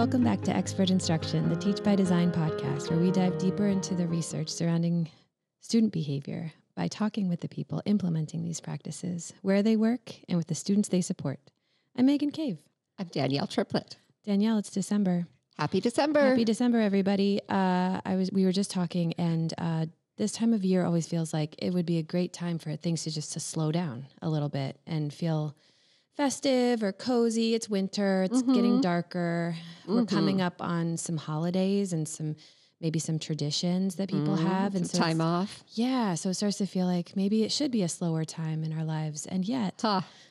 Welcome back to Expert Instruction, the Teach by Design podcast, where we dive deeper into the research surrounding student behavior by talking with the people implementing these practices, where they work, and with the students they support. I'm Megan Cave. I'm Danielle Triplett. Danielle, it's December. Happy December. Happy December, everybody. We were just talking, and this time of year always feels like it would be a great time for things to slow down a little bit and feel festive or cozy. It's winter. It's getting darker. We're coming up on some holidays and maybe some traditions that people have. And some time off. Yeah. So it starts to feel like maybe it should be a slower time in our lives. And yet...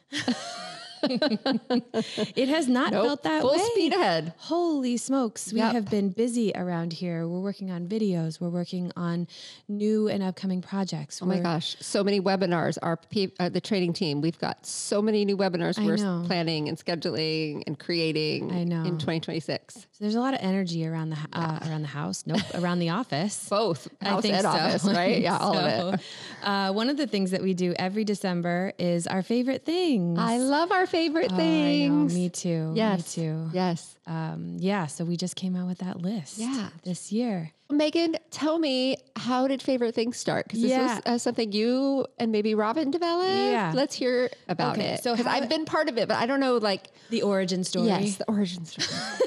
it has not felt that way. Full speed ahead. Holy smokes. We have been busy around here. We're working on videos. We're working on new and upcoming projects. Oh my gosh. So many webinars. The training team, we've got so many new webinars we're planning and scheduling and creating in 2026. So there's a lot of energy around the house. Nope. Around the office. Both. House and office, right? Yeah, all of it. One of the things that we do every December is our favorite things. I love our favorite things. Me too. Yes. Me too. Yes. So we just came out with that list this year. Megan, tell me, how did Favorite Things start? Because this was something you and maybe Robin developed. Yeah. Let's hear about it. So because I've been part of it, but I don't know, the origin story. Yes, the origin story.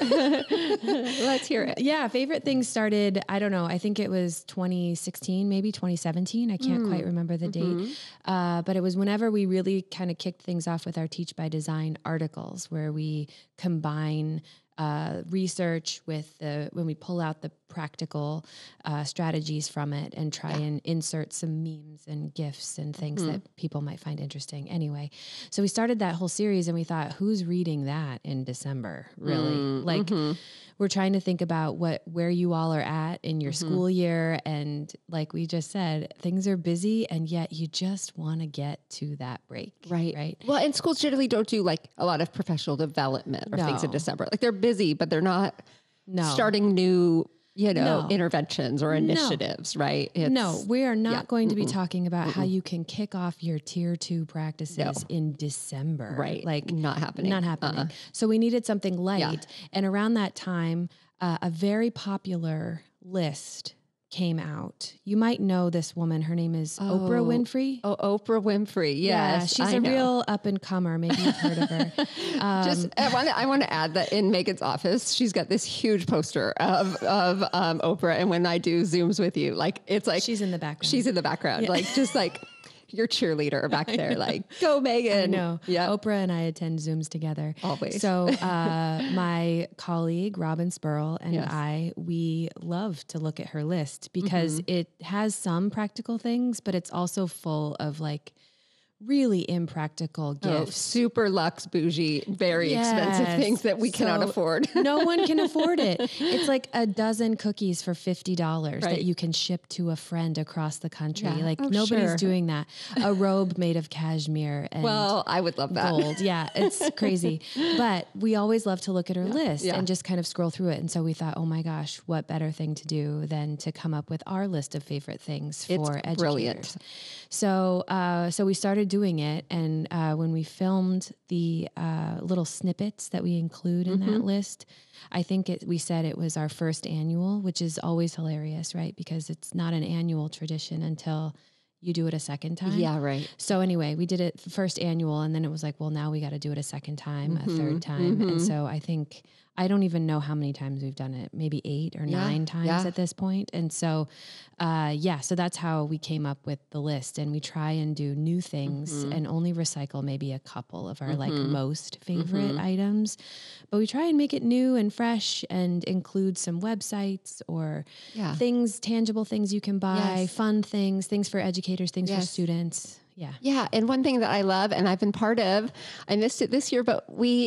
Let's hear it. Yeah, Favorite Things started, I don't know, I think it was 2016, maybe 2017. I can't quite remember the date. But it was whenever we really kind of kicked things off with our Teach by Design articles, where we combine research with when we pull out the practical strategies from it and try and insert some memes and GIFs and things that people might find interesting. Anyway, so we started that whole series and we thought, who's reading that in December, really? We're trying to think about where you all are at in your school year. And like we just said, things are busy and yet you just want to get to that break. Right. Well, and schools generally don't do a lot of professional development or things in December. They're busy, but they're not starting new interventions or initiatives, right? We are not going to be talking about how you can kick off your tier 2 practices in December. Right. Not happening. So we needed something light. Yeah. And around that time, a very popular list came out. You might know this woman. Her name is Oprah Winfrey. Oh, Oprah Winfrey. Yes. Yeah, she's a real up and comer. Maybe you've heard of her. I want to add that in Megan's office, she's got this huge poster of Oprah. And when I do Zooms with you, it's like she's in the background. She's in the background. Yeah. Your cheerleader back there, go Megan. I know. Yeah. Oprah and I attend Zooms together. Always. So my colleague, Robin Spurl, and we love to look at her list because it has some practical things, but it's also full of really impractical gifts. Super luxe, bougie, very expensive things that we cannot afford. No one can afford it. It's like a dozen cookies for $50 that you can ship to a friend across the country. Nobody's doing that. A robe made of cashmere and I would love that. Gold. Yeah, it's crazy. But we always love to look at her list and just kind of scroll through it. And so we thought, oh my gosh, what better thing to do than to come up with our list of favorite things for educators. Brilliant. So we started doing it. And when we filmed the little snippets that we include in that list, I think we said it was our first annual, which is always hilarious, right? Because it's not an annual tradition until you do it a second time. Yeah, right. So anyway, we did it first annual and then it was well, now we got to do it a second time, a third time. And so I don't even know how many times we've done it, maybe 8 or 9 times at this point. And so, so that's how we came up with the list, and we try and do new things and only recycle maybe a couple of our most favorite items, but we try and make it new and fresh and include some websites or things, tangible things you can buy, fun things for educators, things for students. Yeah. Yeah. And one thing that I love, and I've been part of, I missed it this year, but we,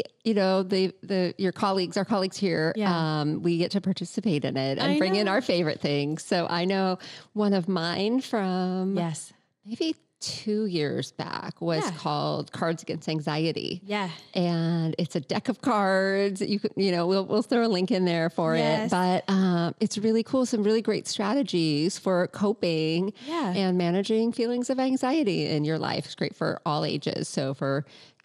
your colleagues, our colleagues here, we get to participate in it and bring in our favorite things. So I know one of mine from maybe 2 years back was called Cards Against Anxiety. Yeah. And it's a deck of cards. We'll throw a link in there for it, but it's really cool. Some really great strategies for coping and managing feelings of anxiety in your life. It's great for all ages. So for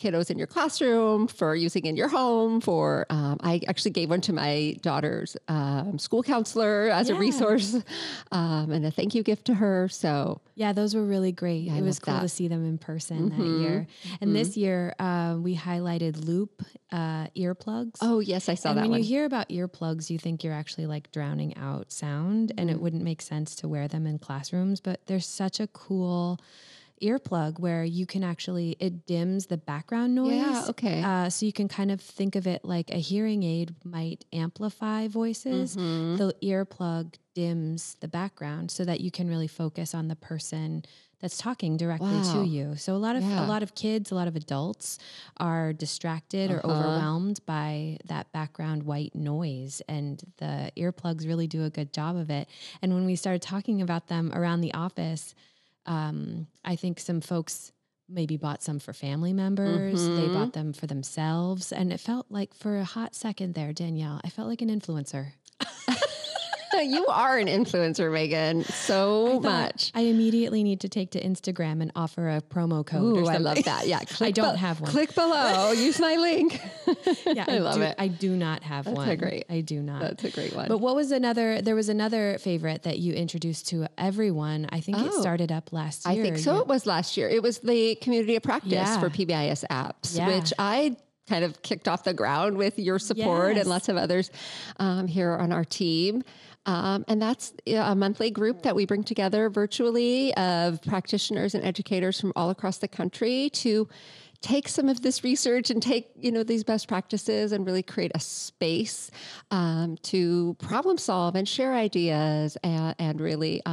kiddos in your classroom, for using in your home, for, I actually gave one to my daughter's school counselor as a resource and a thank you gift to her. So yeah, those were really great. Yeah, it was cool to see them in person that year. And this year we highlighted Loop earplugs. Oh yes, I saw and that when one. you hear about earplugs, you think you're actually like drowning out sound and it wouldn't make sense to wear them in classrooms, but there's such a cool earplug where you can actually, it dims the background noise. Yeah, okay. So you can kind of think of it like a hearing aid might amplify voices. The earplug dims the background so that you can really focus on the person that's talking directly to you. So a lot of kids, a lot of adults are distracted or overwhelmed by that background white noise, and the earplugs really do a good job of it. And when we started talking about them around the office, I think some folks maybe bought some for family members. They bought them for themselves. And it felt like for a hot second there, Danielle, I felt like an influencer. You are an influencer, Megan, so much. I immediately need to take to Instagram and offer a promo code. Ooh, I love that. Yeah. I don't have one. Click below. Use my link. Yeah, I love it. I do not have one. That's great. I do not. That's a great one. But there was another favorite that you introduced to everyone. I think it started up last year. I think so. It was last year. It was the community of practice for PBIS apps, which I kind of kicked off the ground with your support and lots of others here on our team. And that's a monthly group that we bring together virtually of practitioners and educators from all across the country to take some of this research and take, these best practices and really create a space to problem solve and share ideas and really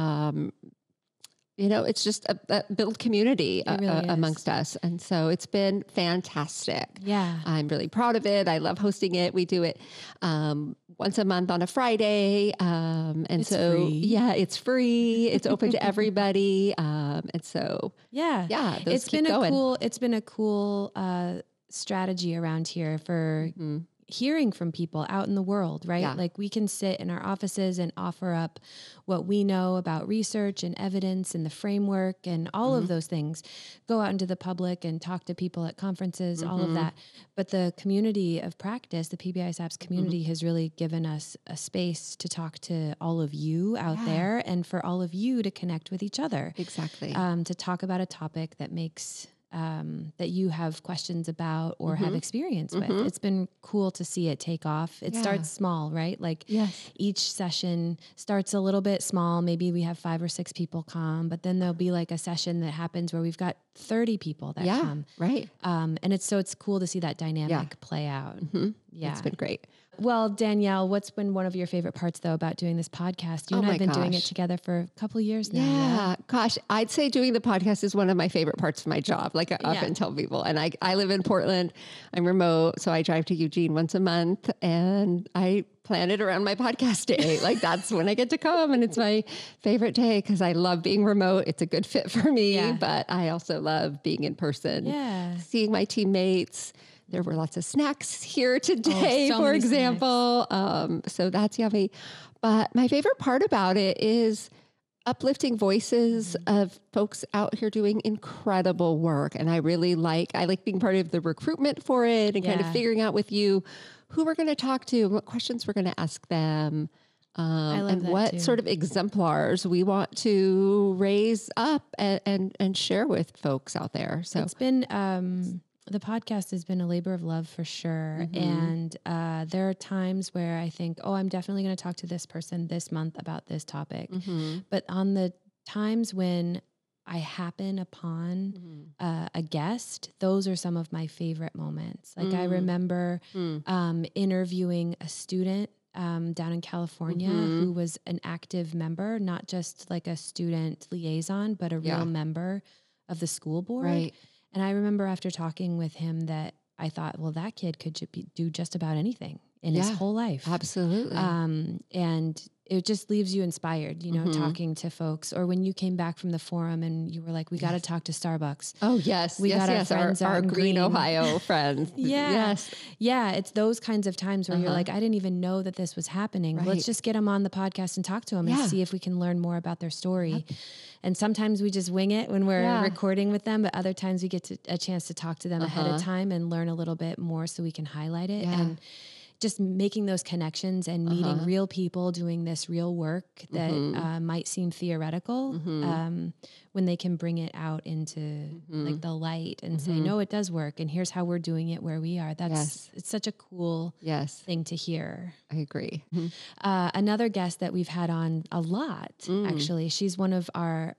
it's just a build community amongst us. And so it's been fantastic. Yeah. I'm really proud of it. I love hosting it. We do it once a month on a Friday. And it's free. It's free. It's open to everybody. And so, it's been a cool strategy around here for hearing from people out in the world, right? Yeah. Like we can sit in our offices and offer up what we know about research and evidence and the framework and all of those things, go out into the public and talk to people at conferences, all of that. But the community of practice, the PBIS apps community has really given us a space to talk to all of you out there and for all of you to connect with each other. Exactly. To talk about a topic that makes that you have questions about or have experience with. It's been cool to see it take off. It starts small, right? Like each session starts a little bit small. Maybe we have 5 or 6 people come, but then there'll be like a session that happens where we've got 30 people that come. Right. And it's cool to see that dynamic play out. Yeah. It's been great. Well, Danielle, what's been one of your favorite parts, though, about doing this podcast? You and I have been doing it together for a couple of years now. Yeah. Gosh, I'd say doing the podcast is one of my favorite parts of my job. Like I often tell people. And I live in Portland. I'm remote, so I drive to Eugene once a month. And I plan it around my podcast day. Like that's when I get to come. And it's my favorite day because I love being remote. It's a good fit for me. But I also love being in person, seeing my teammates. There were lots of snacks here today, for example. So that's yummy. But my favorite part about it is uplifting voices of folks out here doing incredible work. And I like being part of the recruitment for it and kind of figuring out with you who we're going to talk to, what questions we're going to ask them, and what sort of exemplars we want to raise up and share with folks out there. So it's been... the podcast has been a labor of love for sure. And there are times where I think, I'm definitely going to talk to this person this month about this topic. But on the times when I happen upon a guest, those are some of my favorite moments. Like I remember interviewing a student down in California who was an active member, not just like a student liaison, but a real member of the school board. Right. And I remember after talking with him that I thought, well, that kid could do just about anything in his whole life. Absolutely. And it just leaves you inspired, talking to folks, or when you came back from the forum and you were like, we got to talk to Starbucks. Oh yes. We got our friends, our Green, Ohio friends. Yes. Yeah. It's those kinds of times where you're like, I didn't even know that this was happening. Right. Let's just get them on the podcast and talk to them and see if we can learn more about their story. Yep. And sometimes we just wing it when we're recording with them, but other times we get a chance to talk to them ahead of time and learn a little bit more so we can highlight it. Yeah. And just making those connections and meeting real people doing this real work that might seem theoretical when they can bring it out into like the light and say, no, it does work. And here's how we're doing it where we are. It's such a cool thing to hear. I agree. Another guest that we've had on a lot, actually, she's one of our,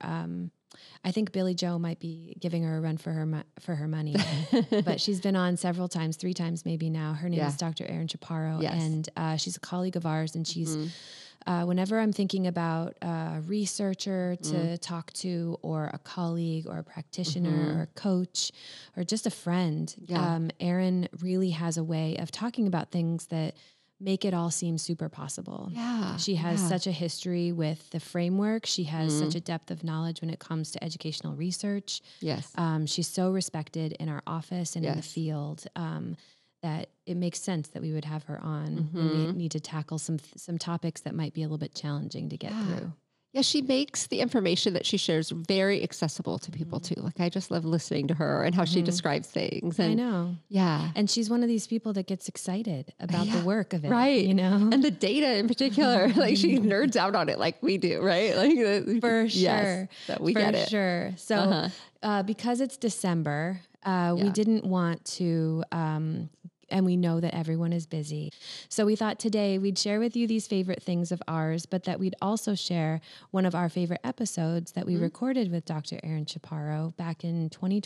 I think Billy Joe might be giving her a run for her money, but she's been on several times, 3 times maybe now. Her name is Dr. Erin Chaparro, and she's a colleague of ours. And she's, whenever I'm thinking about a researcher to talk to, or a colleague, or a practitioner, or a coach, or just a friend, Erin really has a way of talking about things that make it all seem super possible. Yeah. She has such a history with the framework. She has such a depth of knowledge when it comes to educational research. Yes. She's so respected in our office and in the field that it makes sense that we would have her on when we need to tackle some topics that might be a little bit challenging to get through. Yeah, she makes the information that she shares very accessible to people too. Like I just love listening to her and how she describes things. And, I know. Yeah. And she's one of these people that gets excited about the work of it. Right. And the data in particular, like she nerds out on it like we do, right? Like for sure. Yes, that we get it. For sure. So because it's December, we didn't want to and we know that everyone is busy. So we thought today we'd share with you these favorite things of ours, but that we'd also share one of our favorite episodes that we recorded with Dr. Erin Chaparro back in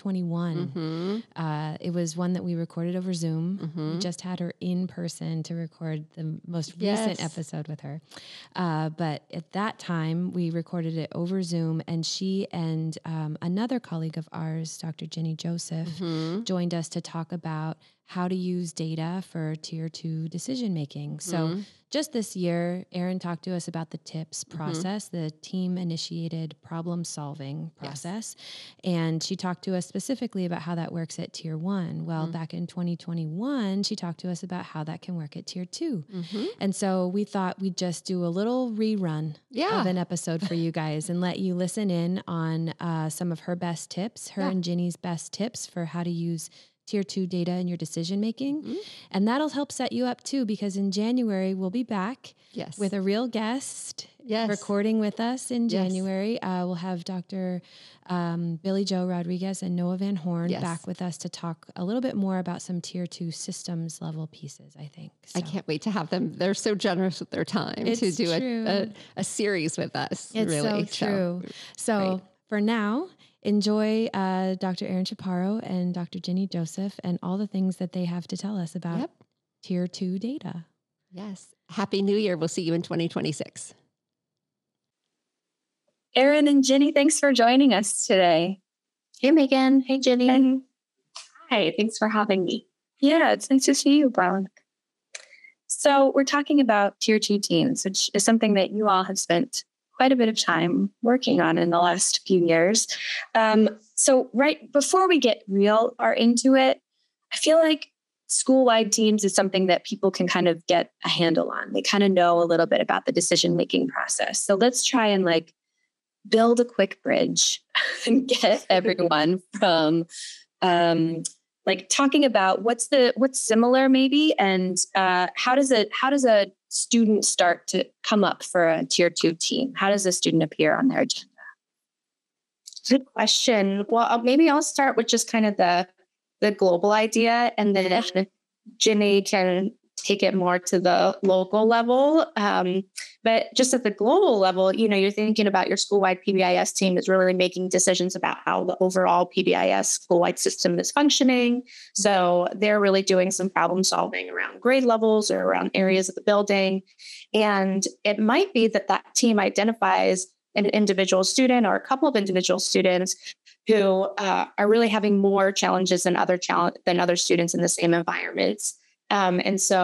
2021. It was one that we recorded over Zoom. We just had her in person to record the most recent episode with her. But at that time, we recorded it over Zoom, and she and another colleague of ours, Dr. Jenny Joseph, joined us to talk about how to use data for tier 2 decision making. So just this year, Erin talked to us about the TIPS process, the team initiated problem solving process. And she talked to us specifically about how that works at tier 1. Well, back in 2021, she talked to us about how that can work at tier 2. And so we thought we'd just do a little rerun of an episode for you guys and let you listen in on some of her best tips, her and Ginny's best tips for how to use tier 2 data in your decision making. And that'll help set you up too, because in January, we'll be back with a real guest recording with us in January. We'll have Dr. Billy Joe Rodriguez and Noah Van Horn back with us to talk a little bit more about some tier 2 systems level pieces, I think. So. I can't wait to have them. They're so generous with their time to do a series with us. It's really. So true. So for now, enjoy Dr. Erin Chaparro and Dr. Jenny Joseph and all the things that they have to tell us about tier 2 data. Yes. Happy New Year. We'll see you in 2026. Erin and Jenny, thanks for joining us today. Hey, Megan. Hey, Jenny. And hi, thanks for having me. Yeah, it's nice to see you, Brown. So we're talking about tier 2 teams, which is something that you all have spent quite a bit of time working on in the last few years. So right before we get real into it, I feel like school-wide teams is something that people can kind of get a handle on. They kind of know a little bit about the decision-making process. So let's try and build a quick bridge and get everyone from talking about what's similar maybe, and how does a student start to come up for a tier 2 team? How does a student appear on their agenda? Good question. Well, maybe I'll start with just kind of the global idea, and then Jenny can take it more to the local level. But just at the global level, you're thinking about your school-wide PBIS team is really making decisions about how the overall PBIS school-wide system is functioning. So they're really doing some problem solving around grade levels or around areas of the building. And it might be that team identifies an individual student or a couple of individual students who are really having more challenges than other students in the same environments. And so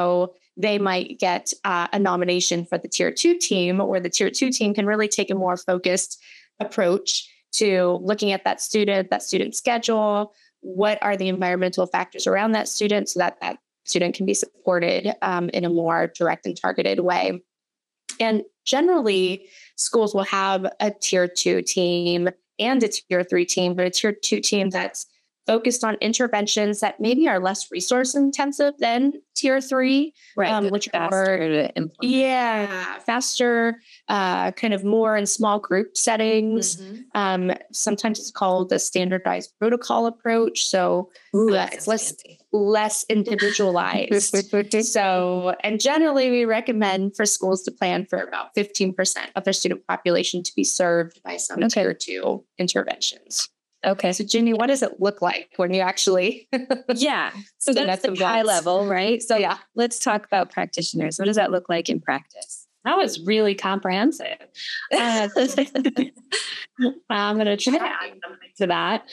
they might get a nomination for the tier 2 team, where the tier 2 team can really take a more focused approach to looking at that student schedule. What are the environmental factors around that student so that that student can be supported in a more direct and targeted way. And generally, schools will have a tier 2 team and a tier 3 team, but a tier 2 team that's focused on interventions that maybe are less resource intensive than tier 3, right? Which faster are to implement. Yeah, faster, kind of more in small group settings. Sometimes it's called the standardized protocol approach. So it's less individualized. So, and generally we recommend for schools to plan for about 15% of their student population to be served by some tier 2 interventions. Okay. So Ginny, what does it look like when you actually? So that's the high level, right? So let's talk about practitioners. What does that look like in practice? That was really comprehensive. I'm going to try to add something to that.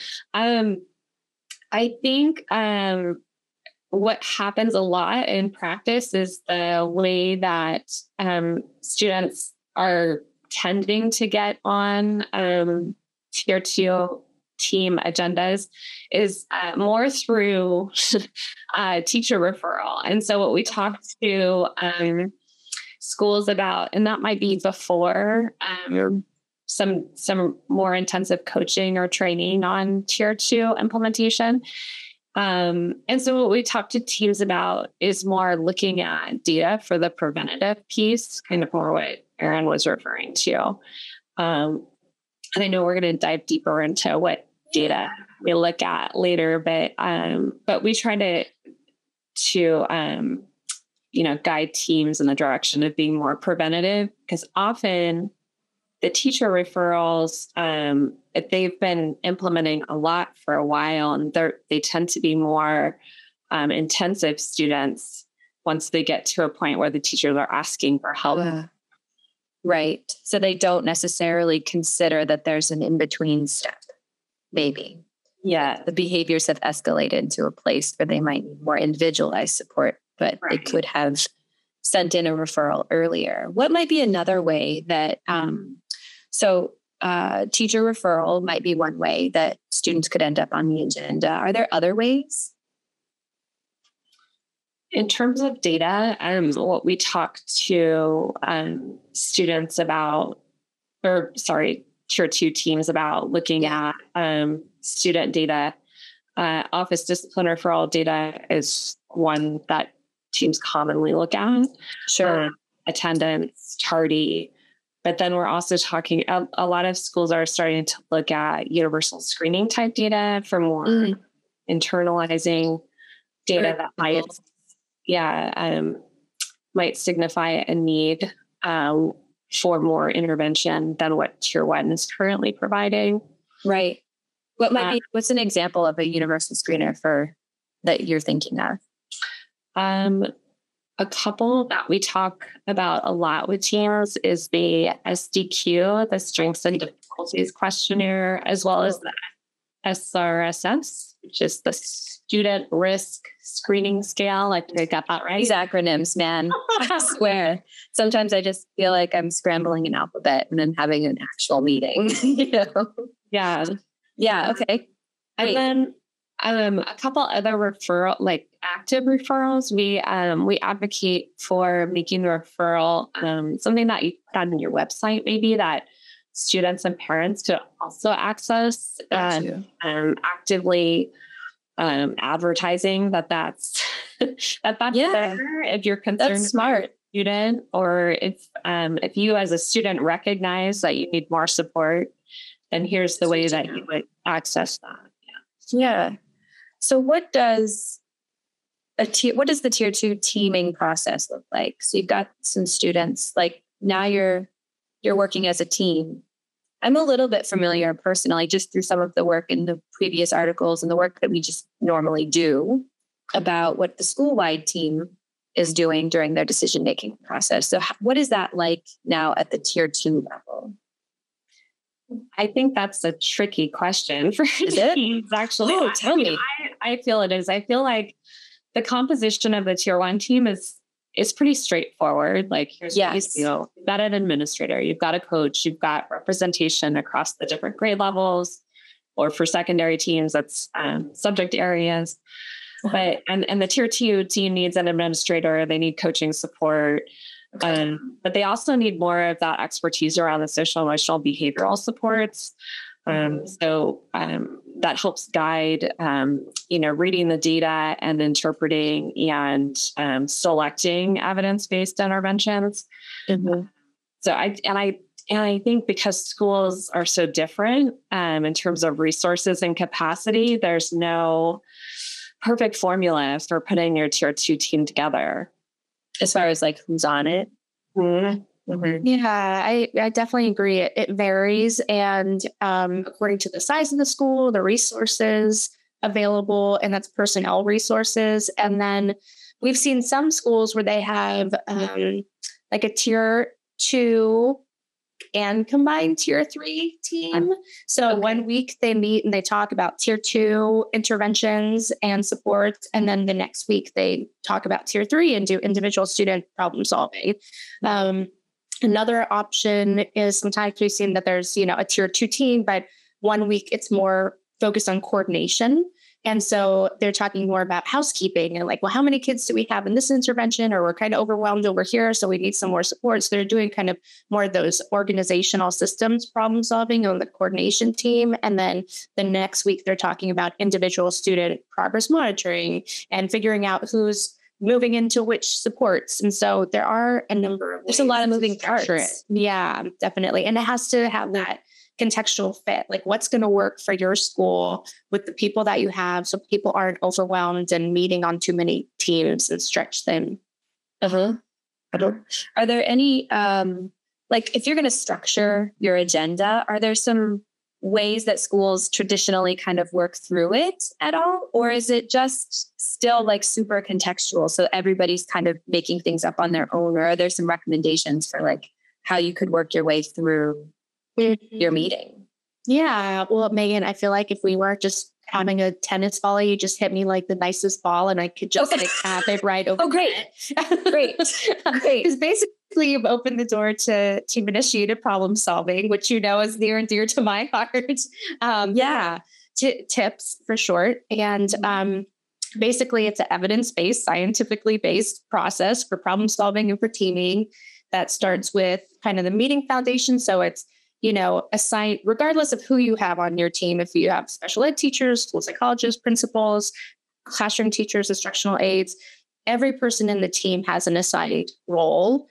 I think what happens a lot in practice is the way that students are tending to get on tier 2 team agendas is more through teacher referral. And so what we talk to schools about, and that might be before some more intensive coaching or training on tier 2 implementation. And so what we talk to teams about is more looking at data for the preventative piece, kind of more what Erin was referring to. And I know we're going to dive deeper into what data we look at later, but we try to guide teams in the direction of being more preventative, because often the teacher referrals, if they've been implementing a lot for a while, and they tend to be more intensive students once they get to a point where the teachers are asking for help. Right. So they don't necessarily consider that there's an in-between step. Maybe. Yeah. The behaviors have escalated to a place where they might need more individualized support, but they could have sent in a referral earlier. What might be another way that, teacher referral might be one way that students could end up on the agenda. Are there other ways? In terms of data, what we talk to students about, tier 2 teams about looking at student data. Office discipline referral data is one that teams commonly look at. Sure. Attendance, tardy. But then we're also talking, a lot of schools are starting to look at universal screening type data for more internalizing data that might signify a need for more intervention than what tier 1 is currently providing. Right. What's an example of a universal screener that you're thinking of? A couple that we talk about a lot with teams is the SDQ, the Strengths and Difficulties Questionnaire, as well as the SRSS, which is the Student Risk Screening Scale. I think I got that right. These acronyms, man. I swear. Sometimes I just feel like I'm scrambling an alphabet and then having an actual meeting. Yeah. Yeah. Okay. And then a couple other active referrals. We advocate for making the referral something that you put on your website, maybe that students and parents could also access, actively advertising that's there if you're concerned. That's smart. Student, or if you as a student recognize that you need more support, then here's the way that you would access that. Yeah. So what does the tier 2 teaming process look like? So you've got some students, like now you're working as a team. I'm a little bit familiar personally, just through some of the work in the previous articles and the work that we just normally do about what the school-wide team is doing during their decision-making process. So what is that like now at the tier 2 level? I think that's a tricky question for teams, actually. Oh, tell me. I feel it is. I feel like the composition of the tier 1 team is it's pretty straightforward. Like, here's what you do. You've got an administrator, you've got a coach, you've got representation across the different grade levels, or for secondary teams, that's subject areas. But and the tier 2 team needs an administrator. They need coaching support. But they also need more of that expertise around the social, emotional, behavioral supports. So that helps guide, reading the data and interpreting and selecting evidence-based interventions. Mm-hmm. So I think because schools are so different in terms of resources and capacity, there's no perfect formula for putting your tier 2 team together as far as like who's on it. Mm-hmm. Mm-hmm. Yeah, I definitely agree. It varies. And according to the size of the school, the resources available, and that's personnel resources. And then we've seen some schools where they have like a tier 2 and combined tier 3 team. So one week they meet and they talk about tier 2 interventions and supports. And then the next week they talk about tier 3 and do individual student problem solving. Another option is sometimes we've seen that there's, a tier 2 team, but one week it's more focused on coordination. And so they're talking more about housekeeping and like, well, how many kids do we have in this intervention? Or we're kind of overwhelmed over here, so we need some more support. So they're doing kind of more of those organizational systems problem solving on the coordination team. And then the next week, they're talking about individual student progress monitoring and figuring out who's moving into which supports. And so there are a number of there's a lot of moving parts. Yeah, definitely. And it has to have that contextual fit, like what's going to work for your school with the people that you have, so people aren't overwhelmed and meeting on too many teams and stretch them. Are there any like if you're going to structure your agenda, are there some ways that schools traditionally kind of work through it at all, or is it just still like super contextual, so everybody's kind of making things up on their own? Or are there some recommendations for like how you could work your way through your meeting? Yeah. Well, Megan, I feel like if we were just having a tennis volley, you just hit me like the nicest ball and I could just like have it right over. Oh, great. Great. Because basically you've opened the door to team initiated problem solving, which is near and dear to my heart. Tips for short. And basically it's an evidence-based, scientifically based process for problem solving and for teaming that starts with kind of the meeting foundation. So it's assign, regardless of who you have on your team, if you have special ed teachers, school psychologists, principals, classroom teachers, instructional aides, every person in the team has an assigned role.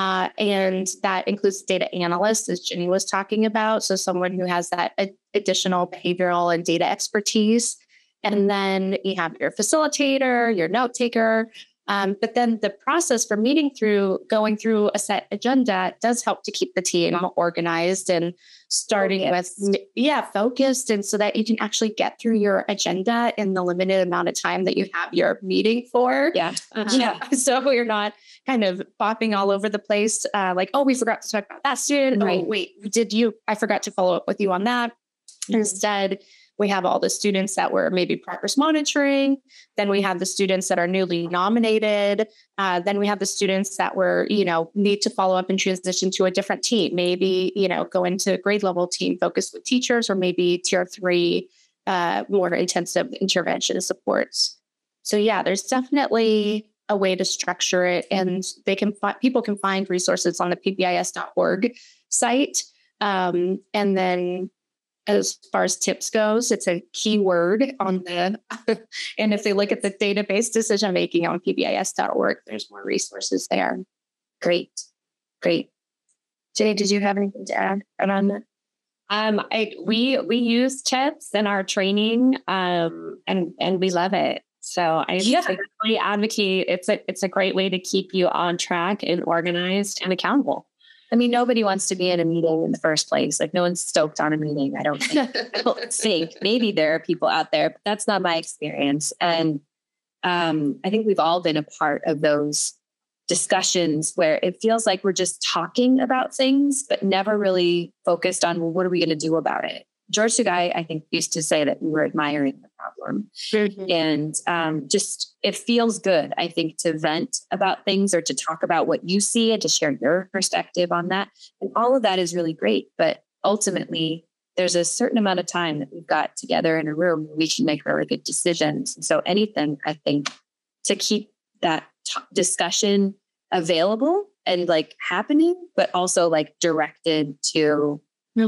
And that includes data analysts, as Jenny was talking about. So someone who has that additional behavioral and data expertise. And then you have your facilitator, your note taker. But then the process for going through a set agenda does help to keep the team organized and starting focused. And so that you can actually get through your agenda in the limited amount of time that you have your meeting for. So you're not kind of bopping all over the place. Like, oh, we forgot to talk about that student. Right. Oh, wait, I forgot to follow up with you on that. Mm-hmm. Instead, we have all the students that were maybe progress monitoring. Then we have the students that are newly nominated. Then we have the students that were, need to follow up and transition to a different team. Maybe, go into grade level team focused with teachers, or maybe tier 3, more intensive intervention supports. So there's definitely a way to structure it, and people can find resources on the pbis.org site. And then as far as tips goes, it's a keyword on and if they look at the database decision making on pbis.org, there's more resources there. Great. Jenny, did you have anything to add on that? We use tips in our training, and we love it. So I really advocate. It's a great way to keep you on track and organized and accountable. I mean, nobody wants to be in a meeting in the first place. Like, no one's stoked on a meeting. I don't think. Maybe there are people out there, but that's not my experience. And I think we've all been a part of those discussions where it feels like we're just talking about things, but never really focused on, well, what are we going to do about it? George Sugai, I think, used to say that we were admiring the problem. And just it feels good, I think, to vent about things or to talk about what you see and to share your perspective on that. And all of that is really great. But ultimately, there's a certain amount of time that we've got together in a room where we can make really good decisions. And so anything, I think, to keep that discussion available and like happening, but also like directed to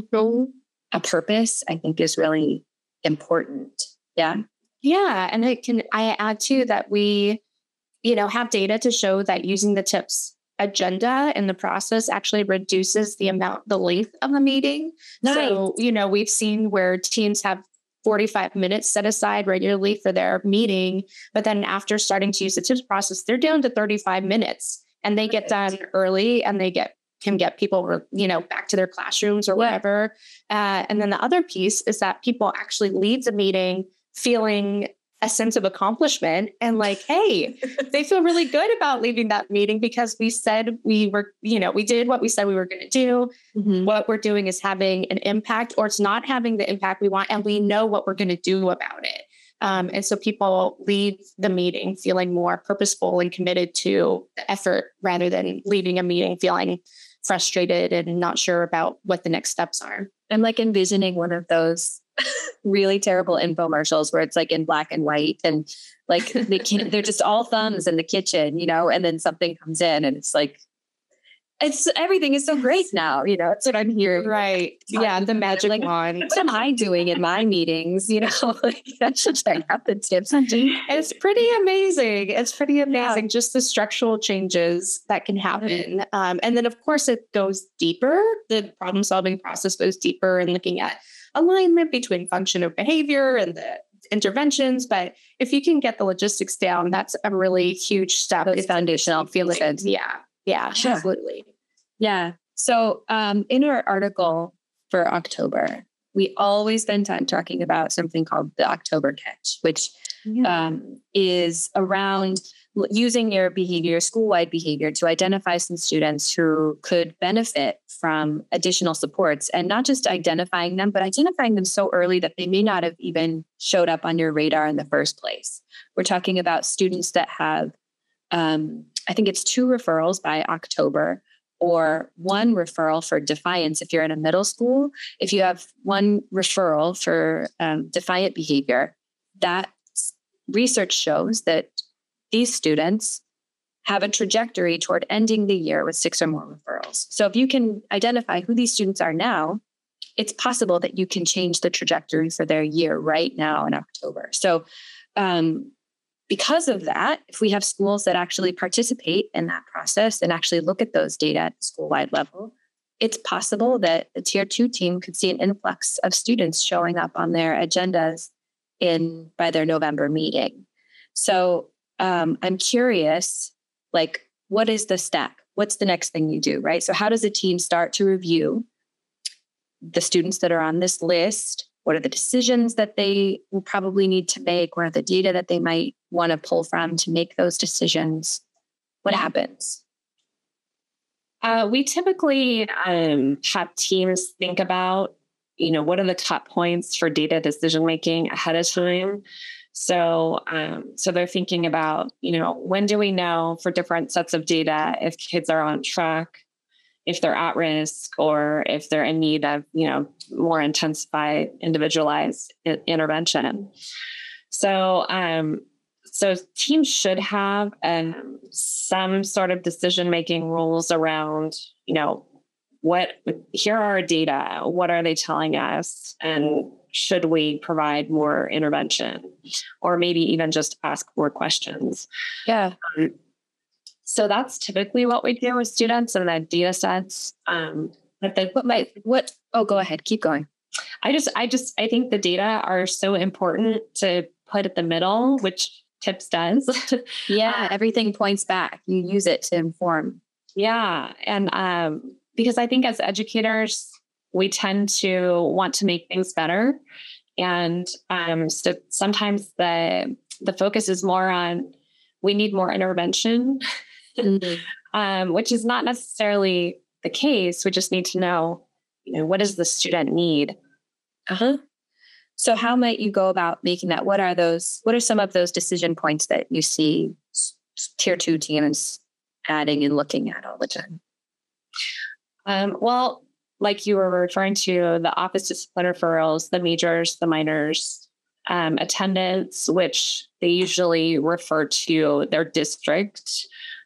a purpose, I think is really important. Yeah. Yeah. And I add too that we, have data to show that using the TIPS agenda in the process actually reduces the length of the meeting. Nice. So, we've seen where teams have 45 minutes set aside regularly for their meeting, but then after starting to use the TIPS process, they're down to 35 minutes and they get done early and they can get people, back to their classrooms or whatever. And then the other piece is that people actually leave the meeting feeling a sense of accomplishment and like, hey, they feel really good about leaving that meeting because we said we did what we said we were going to do. Mm-hmm. What we're doing is having an impact, or it's not having the impact we want. And we know what we're going to do about it. And so people leave the meeting feeling more purposeful and committed to the effort rather than leaving a meeting feeling frustrated and not sure about what the next steps are. I'm like envisioning one of those really terrible infomercials where it's like in black and white and like they're just all thumbs in the kitchen, and then something comes in and it's like, everything is so great now, that's what I'm hearing. Right. Yeah. The magic wand. What am I doing in my meetings? Like I should check out the tips. It's pretty amazing. Yeah. Just the structural changes that can happen. And then of course it goes deeper. The problem solving process goes deeper and looking at alignment between function and behavior and the interventions. But if you can get the logistics down, that's a really huge step. It's foundational. Feel good. Yeah, sure. Absolutely. Yeah. So in our article for October, we always spend time talking about something called the October Catch, which is around using your behavior, school-wide behavior, to identify some students who could benefit from additional supports, and not just identifying them, but identifying them so early that they may not have even showed up on your radar in the first place. We're talking about students that have, I think it's 2 referrals by October, or 1 referral for defiance if you're in a middle school. If you have 1 referral for defiant behavior, that research shows that these students have a trajectory toward ending the year with 6 or more referrals. So if you can identify who these students are now, it's possible that you can change the trajectory for their year right now in October. So because of that, if we have schools that actually participate in that process and actually look at those data at the school-wide level, it's possible that the Tier 2 team could see an influx of students showing up on their agendas by their November meeting. So I'm curious, like, what is the step? What's the next thing you do, right? So how does a team start to review the students that are on this list? What are the decisions that they will probably need to make? What are the data that they might want to pull from to make those decisions? What happens? We typically have teams think about, what are the top points for data decision-making ahead of time. So they're thinking about, when do we know for different sets of data if kids are on track, if they're at risk, or if they're in need of, more intensified, individualized intervention. So teams should have some sort of decision-making rules around, here are our data, what are they telling us? And should we provide more intervention, or maybe even just ask more questions? Yeah. So that's typically what we do with students and then data sets. But then go ahead, keep going. I think the data are so important to put at the middle, which TIPS does. Yeah. Everything points back. You use it to inform. Yeah. And because I think as educators, we tend to want to make things better. And so sometimes the focus is more on, we need more intervention, which is not necessarily the case. We just need to know, what does the student need? Uh-huh. So how might you go about making that? What are some of those decision points that you see tier 2 teams adding and looking at all the time? Well, like you were referring to, the office discipline referrals, the majors, the minors, attendance, which they usually refer to their district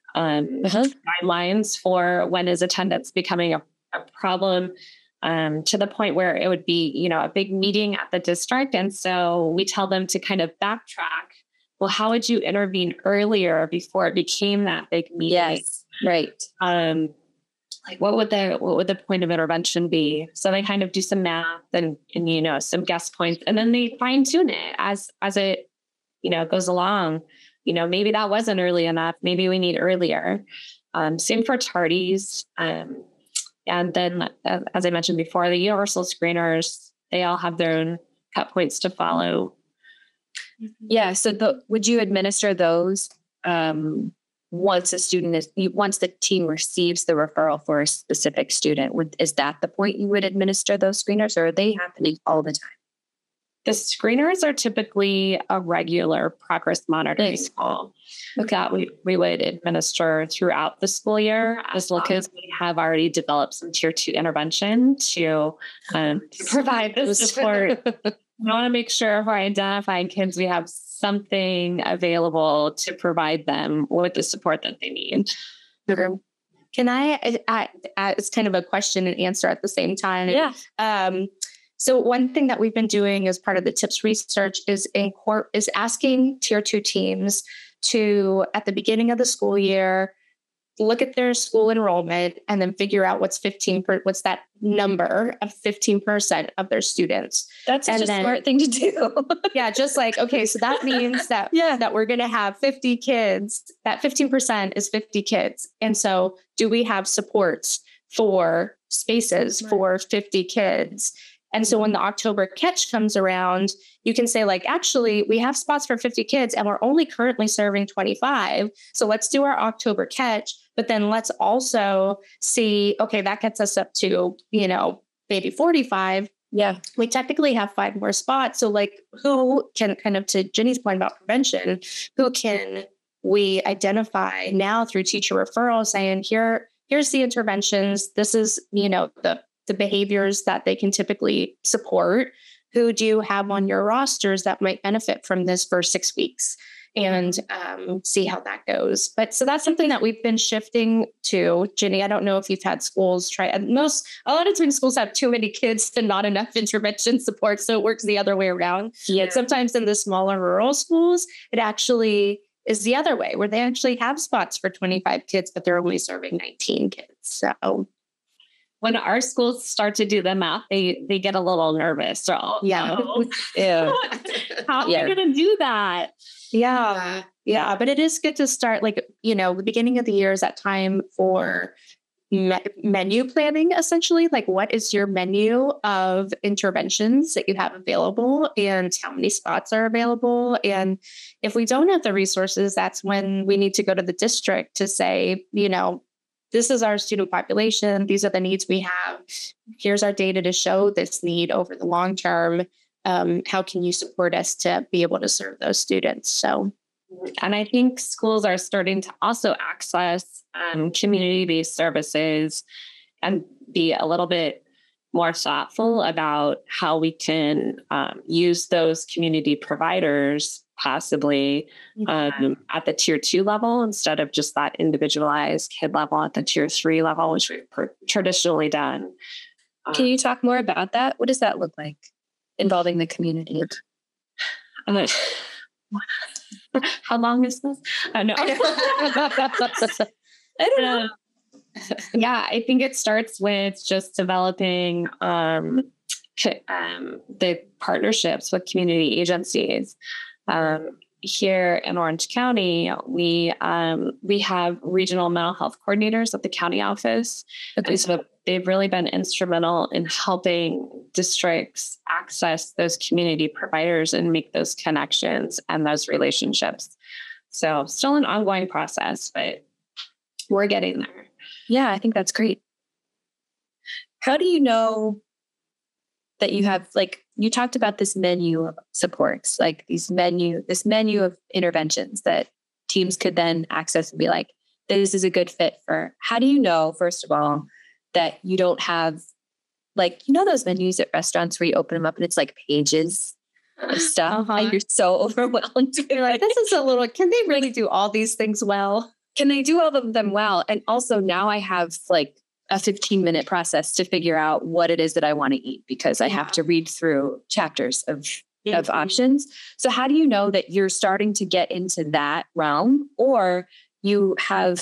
guidelines for when is attendance becoming a problem, to the point where it would be, a big meeting at the district. And so we tell them to kind of backtrack. Well, how would you intervene earlier before it became that big meeting? Yes, right. Like what would the point of intervention be? So they kind of do some math and some guess points, and then they fine tune it as it goes along. Maybe that wasn't early enough. Maybe we need earlier. Same for tardies. And then, as I mentioned before, the universal screeners, they all have their own cut points to follow. Yeah. So would you administer those once the team receives the referral for a specific student? Is that the point you would administer those screeners, or are they happening all the time? The screeners are typically a regular progress monitoring tool that we would administer throughout the school year, as long as we have already developed some tier 2 intervention to provide the support. We want to make sure if we're identifying kids, we have something available to provide them with the support that they need. Can I it's kind of a question and answer at the same time. Yeah. So one thing that we've been doing as part of the TIPS research is asking tier 2 teams to, at the beginning of the school year, look at their school enrollment and then figure out what's that number of 15% of their students. That's such a smart thing to do. Yeah. Just like, okay, so that means that, that we're going to have 50 kids, that 15% is 50 kids. And so do we have supports for spaces for 50 kids? And so when the October catch comes around, you can say, like, actually, we have spots for 50 kids and we're only currently serving 25. So let's do our October catch. But then let's also see, okay, that gets us up to, maybe 45. Yeah. We technically have 5 more spots. So like, who can, kind of to Jenny's point about prevention, who can we identify now through teacher referral saying, here's the interventions. This is, the behaviors that they can typically support. Who do you have on your rosters that might benefit from this for 6 weeks, and see how that goes. But so that's something that we've been shifting to. Jenny, I don't know if you've had schools try. A lot of times schools have too many kids and not enough intervention support. So it works the other way around. Yeah. Sometimes in the smaller rural schools, it actually is the other way, where they actually have spots for 25 kids, but they're only serving 19 kids. So when our schools start to do the math, they get a little nervous. So, how are we going to do that? Yeah. Yeah. But it is good to start, the beginning of the year is that time for menu planning, essentially. Like, what is your menu of interventions that you have available, and how many spots are available? And if we don't have the resources, that's when we need to go to the district to say, this is our student population. These are the needs we have. Here's our data to show this need over the long term. How can you support us to be able to serve those students? So, and I think schools are starting to also access community-based services and be a little bit more thoughtful about how we can use those community providers possibly at the tier 2 level, instead of just that individualized kid level at the tier 3 level, which we've traditionally done. Can you talk more about that? What does that look like, involving the community? How long is this? No. I don't know. Yeah, I think it starts with just developing the partnerships with community agencies. Here in Orange County, we have regional mental health coordinators at the county office. Okay. So they've really been instrumental in helping districts access those community providers and make those connections and those relationships. So still an ongoing process, but we're getting there. Yeah, I think that's great. How do you know that you have, you talked about this menu of supports, like this menu of interventions that teams could then access and be like, this is a good fit for. How do you know, first of all, that you don't have like, those menus at restaurants where you open them up and it's like pages of stuff and you're so overwhelmed. You're like, this is can they really do all these things well? Can they do all of them well? And also now I have like a 15-minute process to figure out what it is that I want to eat because I have to read through chapters of options. So how do you know that you're starting to get into that realm, or you've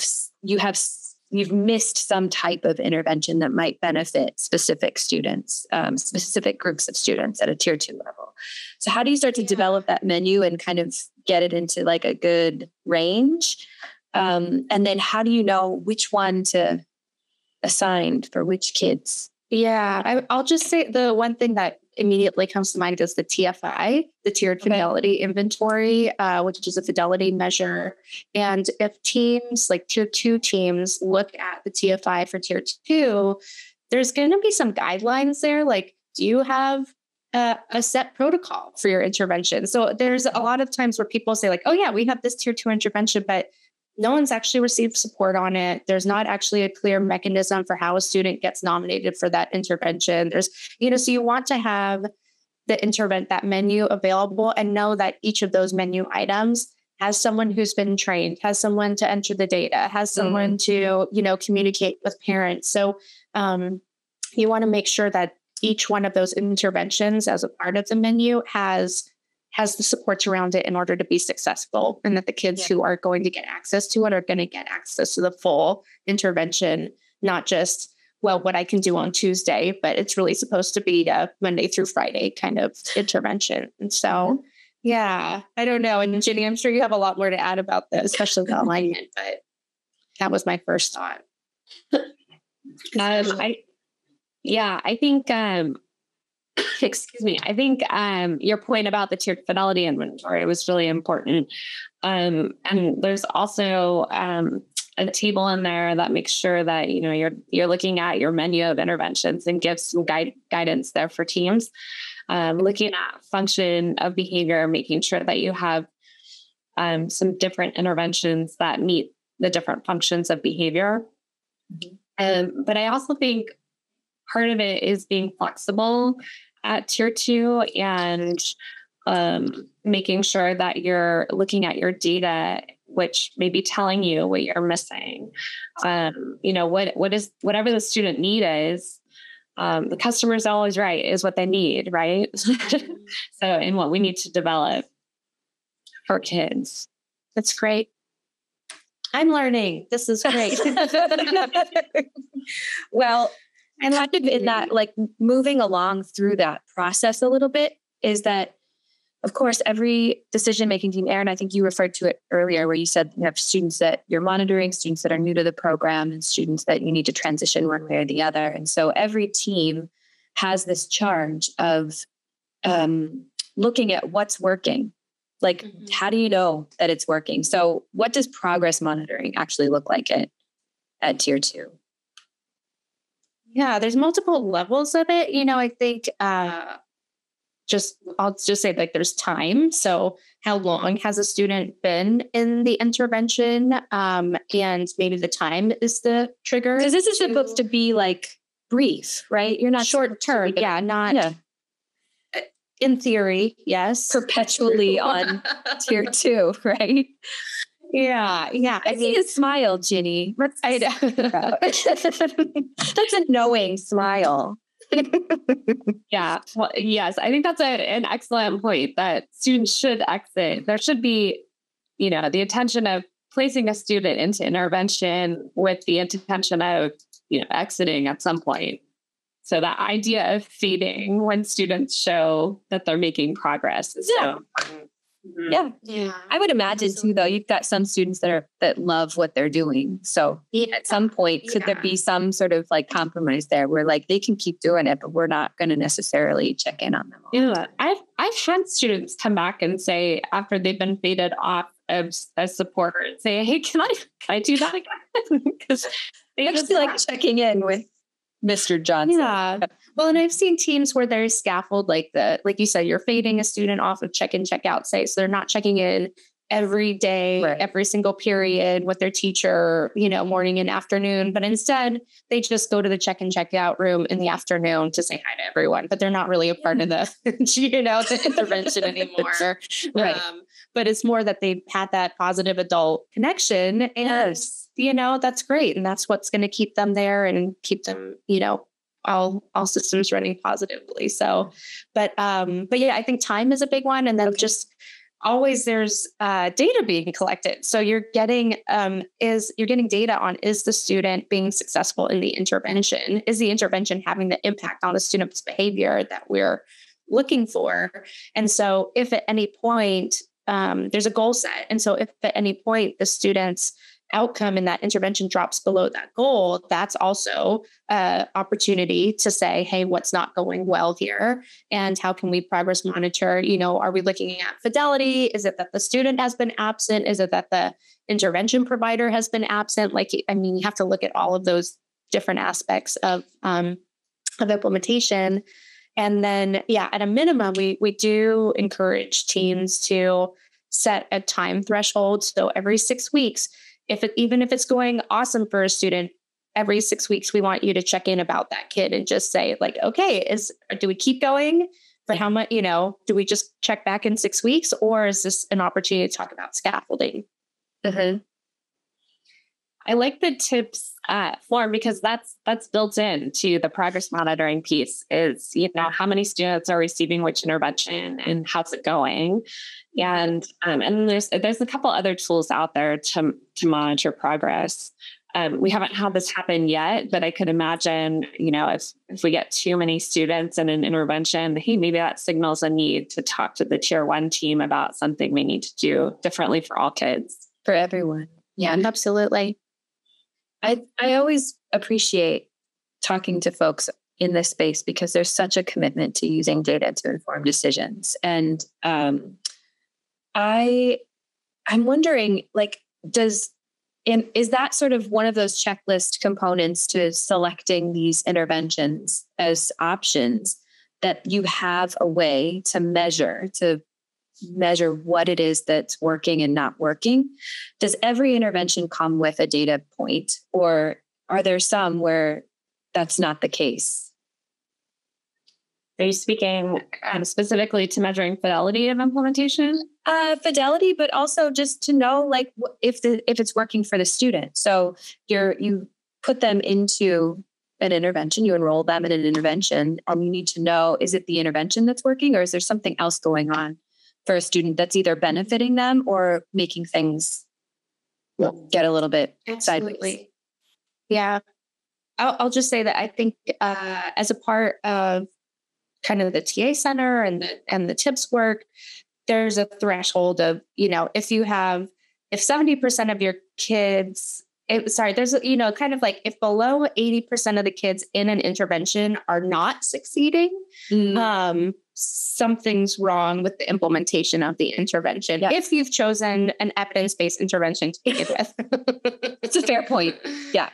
missed some type of intervention that might benefit specific students, specific groups of students at a tier 2 level? So how do you start to develop that menu and kind of get it into like a good range? And then how do you know which one to assign for which kids? Yeah, I'll just say the one thing that immediately comes to mind is the TFI, the Tiered Fidelity Inventory, which is a fidelity measure. And if teams, like tier 2 teams, look at the TFI for tier 2, there's going to be some guidelines there. Like, do you have a set protocol for your intervention? So there's a lot of times where people say like, oh yeah, we have this tier 2 intervention, but no one's actually received support on it. There's not actually a clear mechanism for how a student gets nominated for that intervention. So you want to have that menu available and know that each of those menu items has someone who's been trained, has someone to enter the data, has someone to, communicate with parents. So you want to make sure that each one of those interventions as a part of the menu has the supports around it in order to be successful, and that the kids who are going to get access to it are going to get access to the full intervention, not just, what I can do on Tuesday, but it's really supposed to be a Monday through Friday kind of intervention. And so, I don't know. And Ginny, I'm sure you have a lot more to add about this, especially the alignment, but that was my first thought. I think, excuse me. I think your point about the tiered fidelity inventory was really important. And there's also a table in there that makes sure that you're looking at your menu of interventions and gives some guidance there for teams. Looking at function of behavior, making sure that you have some different interventions that meet the different functions of behavior. But I also think part of it is being flexible at tier 2 and making sure that you're looking at your data, which may be telling you what you're missing. Whatever the student need is, the customer is always right, is what they need, right? And what we need to develop for kids. That's great. I'm learning. This is great. Well, and kind of in that, like moving along through that process a little bit, is that, of course, every decision-making team, Erin, I think you referred to it earlier where you said you have students that you're monitoring, students that are new to the program, and students that you need to transition one way or the other. And so every team has this charge of looking at what's working. Like, how do you know that it's working? So what does progress monitoring actually look like at tier 2? Yeah, there's multiple levels of it. I think I'll just say like there's time. So how long has a student been in the intervention? And maybe the time is the trigger. Because this is supposed to be like brief, right? You're not short term. In theory, yes. Perpetually on tier 2, right? Yeah. I see a smile, Ginny. I know. That's a knowing smile. Yeah. Well, yes, I think that's an excellent point that students should exit. There should be, the intention of placing a student into intervention with the intention of, exiting at some point. So that idea of feeding when students show that they're making progress is so important. Yeah. I would imagine too, though, you've got some students that love what they're doing. So at some point, could there be some sort of like compromise there where like they can keep doing it, but we're not going to necessarily check in on them all? Yeah. I've had students come back and say after they've been faded off as support, say, hey, can I do that again? Because they actually like checking in with Mr. Johnson. Yeah. Well, and I've seen teams where there's scaffold like you said, you're fading a student off of check-in, check-out site. So they're not checking in every day, every single period with their teacher, morning and afternoon. But instead, they just go to the check-in, check-out room in the afternoon to say hi to everyone. But they're not really a part of the, the intervention anymore. Right. But it's more that they've had that positive adult connection. And, that's great. And that's what's going to keep them there and keep them, all systems running positively. So, but yeah, I think time is a big one. And then just always there's data being collected. So you're getting data on, is the student being successful in the intervention? Is the intervention having the impact on the student's behavior that we're looking for? And so if at any point there's a goal set, and so if at any point the student's outcome in that intervention drops below that goal, that's also an opportunity to say, hey, what's not going well here? And how can we progress monitor? Are we looking at fidelity? Is it that the student has been absent? Is it that the intervention provider has been absent? You have to look at all of those different aspects of implementation. And then, at a minimum, we do encourage teams to set a time threshold. So every 6 weeks, even if it's going awesome for a student, every 6 weeks, we want you to check in about that kid and just say okay, do we keep going? For how much, do we just check back in 6 weeks, or is this an opportunity to talk about scaffolding? Mm-hmm. I like the tips form because that's built into the progress monitoring piece is, how many students are receiving which intervention and how's it going? And there's a couple other tools out there to monitor progress. We haven't had this happen yet, but I could imagine, if we get too many students in an intervention, hey, maybe that signals a need to talk to the tier 1 team about something we need to do differently for all kids. For everyone. Yeah, absolutely. I always appreciate talking to folks in this space because there's such a commitment to using data to inform decisions. And I'm wondering, is that sort of one of those checklist components to selecting these interventions as options, that you have a way to measure what it is that's working and not working? Does every intervention come with a data point, or are there some where that's not the case? Are you speaking specifically to measuring fidelity of implementation? Fidelity, but also just to know if it's working for the student. So you put them into an intervention, you enroll them in an intervention, and you need to know, is it the intervention that's working, or is there something else going on for a student that's either benefiting them or making things get a little bit sideways? Yeah. I'll just say that I think as a part of kind of the TA center and the tips work, there's a threshold of, if 70% of your kids, there's, kind of if below 80% of the kids in an intervention are not succeeding, something's wrong with the implementation of the intervention. Yeah. If you've chosen an evidence-based intervention to begin with. It's a fair point. Yeah.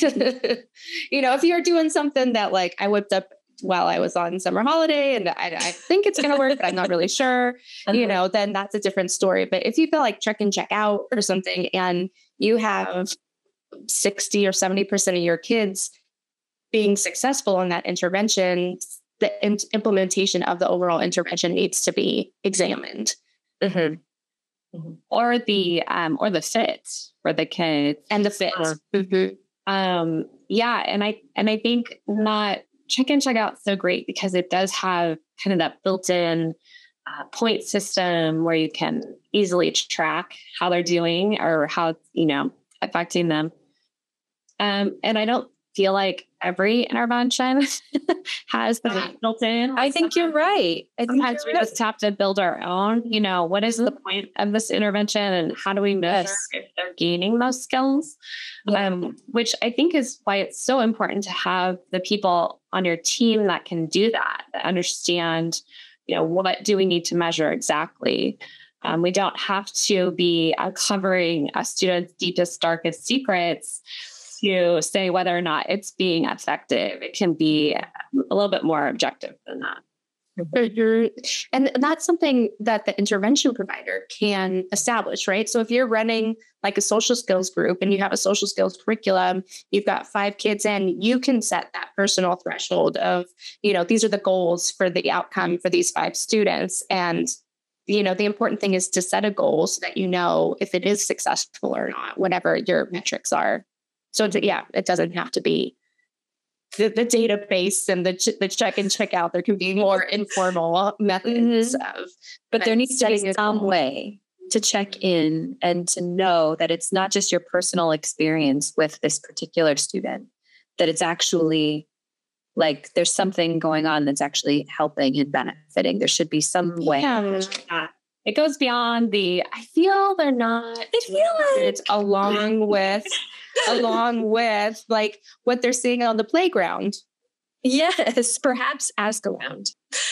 If you're doing something that I whipped up while I was on summer holiday and I think it's going to work, but I'm not really sure, then that's a different story. But if you feel like check in, check out or something, and you have 60 or 70% of your kids being successful in that intervention, the implementation of the overall intervention needs to be examined. Mm-hmm. Mm-hmm. Or the fit for the kids and the fit. Mm-hmm. Yeah. And I think not check in, check out so great because it does have kind of that built-in point system where you can easily track how they're doing or how it's, affecting them. And I don't feel like every intervention has that built in. I think you're right. Sometimes we just have to build our own, what is the point of this intervention and how do we measure if they're gaining those skills? Which I think is why it's so important to have the people on your team that can do that understand, what do we need to measure exactly? We don't have to be uncovering a student's deepest, darkest secrets to say whether or not it's being effective. It can be a little bit more objective than that. And that's something that the intervention provider can establish, right? So if you're running like a social skills group and you have a social skills curriculum, you've got 5 kids in, you can set that personal threshold of, these are the goals for the outcome for these 5 students. And, the important thing is to set a goal so that if it is successful or not, whatever your metrics are. So it doesn't have to be the database and the check and check out. There can be more informal methods of, but there needs to be some way to check in and to know that it's not just your personal experience with this particular student, that it's actually like there's something going on that's actually helping and benefiting. There should be some way. Yeah. It goes beyond I feel they're not. I feel like it's along with like what they're seeing on the playground. Yes, perhaps ask around.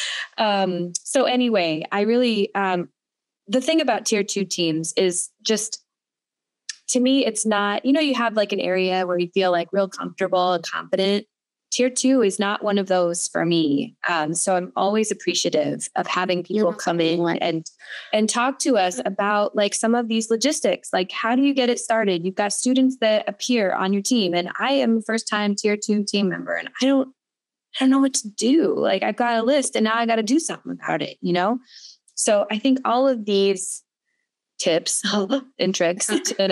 So anyway, I really, the thing about tier 2 teams is just, to me, it's not, you have like an area where you feel like real comfortable and confident. Tier 2 is not one of those for me. So I'm always appreciative of having people come in and talk to us about like some of these logistics. Like, how do you get it started? You've got students that appear on your team, and I am a first-time tier 2 team member, and I don't know what to do. Like, I've got a list, and now I got to do something about it, So I think all of these tips and tricks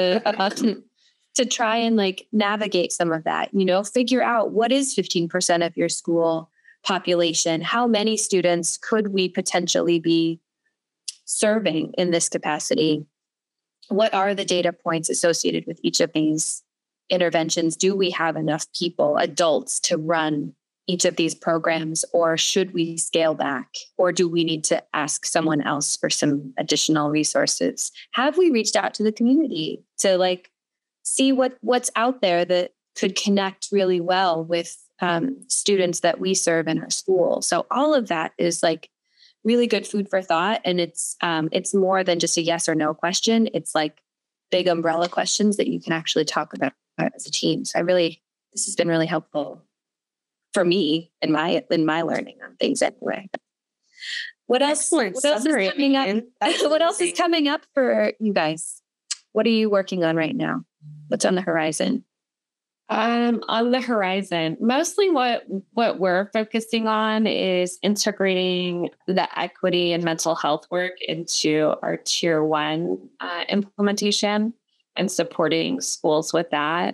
to try and like navigate some of that, figure out what is 15% of your school population, how many students could we potentially be serving in this capacity? What are the data points associated with each of these interventions? Do we have enough people, adults, to run each of these programs, or should we scale back? Or do we need to ask someone else for some additional resources? Have we reached out to the community to like see what's out there that could connect really well with students that we serve in our school? So all of that is like really good food for thought. And it's more than just a yes or no question. It's like big umbrella questions that you can actually talk about as a team. So this has been really helpful for me in my learning on things anyway. What else is coming up? What else is coming up for you guys? What are you working on right now? What's on the horizon? On the horizon, mostly what we're focusing on is integrating the equity and mental health work into our tier 1 implementation and supporting schools with that.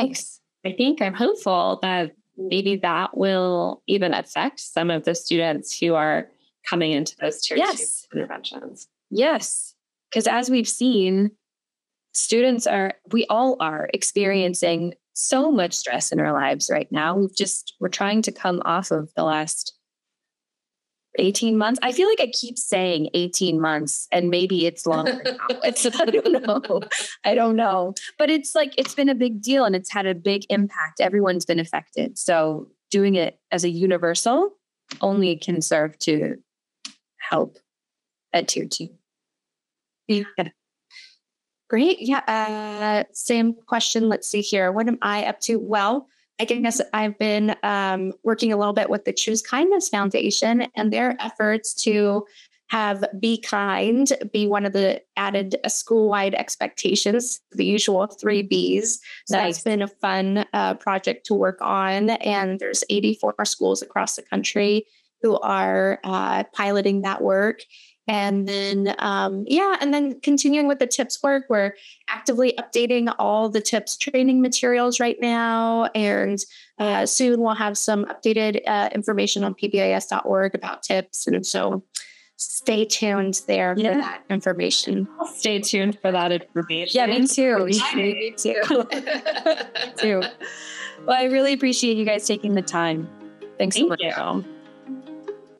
I'm hopeful that maybe that will even affect some of the students who are coming into those tier 2 interventions. Yes, because as we've seen, we all are experiencing so much stress in our lives right now. We're trying to come off of the last 18 months. I feel like I keep saying 18 months and maybe it's longer now. I don't know. But it's like, it's been a big deal and it's had a big impact. Everyone's been affected. So doing it as a universal only can serve to help at tier 2. Yeah. Great. Yeah. Same question. Let's see here. What am I up to? Well, I guess I've been working a little bit with the Choose Kindness Foundation and their efforts to have Be Kind be one of the added school-wide expectations, the usual 3 Bs. So that's been a fun project to work on. And there's 84 schools across the country who are piloting that work. And then, and then continuing with the tips work, we're actively updating all the tips training materials right now. And soon we'll have some updated information on pbis.org about tips. And so stay tuned there for that information. Stay tuned for that information. Yeah, me too. Me too. Well, I really appreciate you guys taking the time. Thanks so much. Thank you.